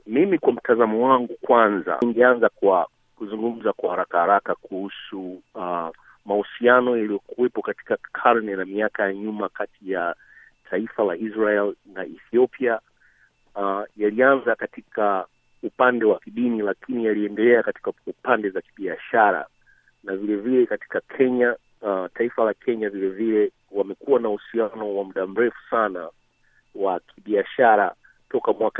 Mimi kwa mtazamo wangu, kwanza ningeanza kwa kuzungumza kwa haraka kuhusu mahusiano yaliyokuwepo katika karne na miaka ya nyuma kati ya taifa la Israel na Ethiopia. Yalianza katika upande wa kidini, lakini yaliendelea katika upande za kibiashara, na vile vile katika Kenya, taifa la Kenya vile vile wamekuwa na uhusiano wa muda mrefu sana wa kibiashara toka mwaka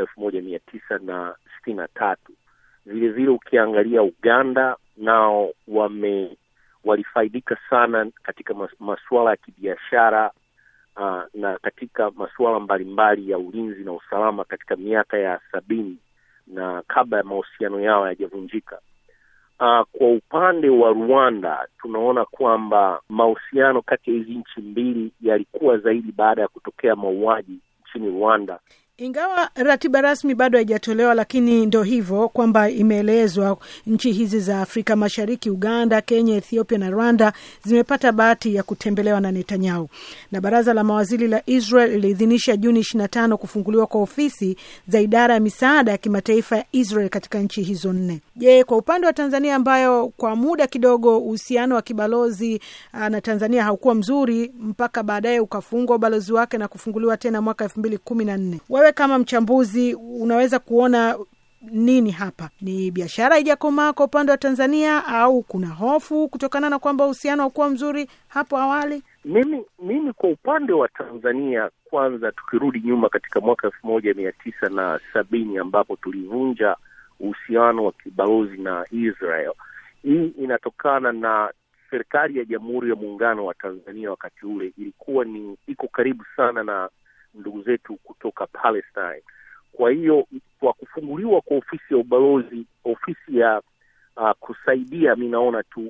1963. Vile vile ukiangalia Uganda, nao walifaidika sana katika masuala ya kibiashara na katika masuala mbalimbali ya ulinzi na usalama katika miaka ya 70 na kabla ya mahusiano yao hayajavunjika. Kwa upande wa Rwanda, tunaona kwamba mahusiano kati ya hizi nchi mbili yalikuwa zaidi baada ya kutokea mauaji nchini Rwanda. Ingawa ratiba rasmi bado haijatolewa, lakini ndio hivyo kwamba imeelezwa nchi hizi za Afrika Mashariki, Uganda, Kenya, Ethiopia na Rwanda zimepata bahati ya kutembelewa na Netanyahu. Na baraza la mawaziri la Israel liliidhinisha Juni 25 kufunguliwa kwa ofisi za idara ya misaada ya kimataifa ya Israel katika nchi hizo 4. Je, kwa upande wa Tanzania ambayo kwa muda kidogo uhusiano wa kibalozi na Tanzania haukuwa mzuri mpaka baadaye ukafungwa ubalozi wake na kufunguliwa tena mwaka 2014. Wewe kama mchambuzi unaweza kuona nini hapa? Ni biashara haijakomaa kwa upande wa Tanzania au kuna hofu kutokana na kwamba uhusiano haukuwa mzuri hapo awali? Mimi kwa upande wa Tanzania, kwanza tukirudi nyuma katika mwaka 1970 ambapo tulivunja uhusiano wa kibalozi na Israel. Hii inatokana na serikali ya Jamhuri ya Muungano wa Tanzania wakati ule ilikuwa iko karibu sana na ndugu zetu kutoka Palestine. Kwa hiyo kwa kufunguliwa kwa ofisi ya ubalozi, ofisi ya kusaidia, mimi naona tu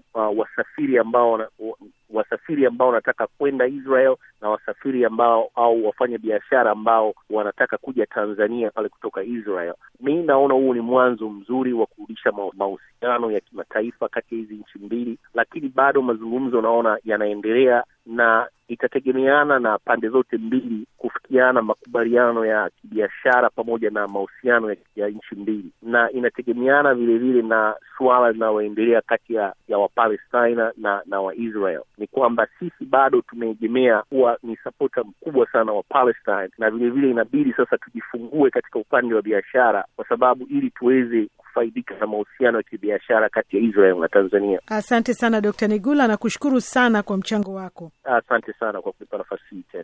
wasafiri ambao wanataka kwenda Israel na wasafiri ambao au wafanya biashara ambao wanataka kuja Tanzania pale kutoka Israel. Mimi naona huu ni mwanzo mzuri wa kurudisha mahusiano ya kimataifa kati ya hizi nchi mbili, lakini bado mazungumzo naona yanaendelea na itategemeana na pande zote mbili kufikiana makubaliano ya kibiashara pamoja na mahusiano ya nchi mbili, na inategemeana vile vile na suala linaloendelea kati ya Wapalestina na Waisrael. Ni kwamba sisi bado tumeegemea kuwa ni supporter mkubwa sana wa Palestine, na vile vile inabidi sasa tujifungue katika upande wa biashara, kwa sababu ili tuweze kufaidika na mahusiano ya kibiashara kati ya Israel na Tanzania. Asante sana Dr. Nigula, na kushukuru sana kwa mchango wako. Asante sana kwa kunipa nafasi hii tena.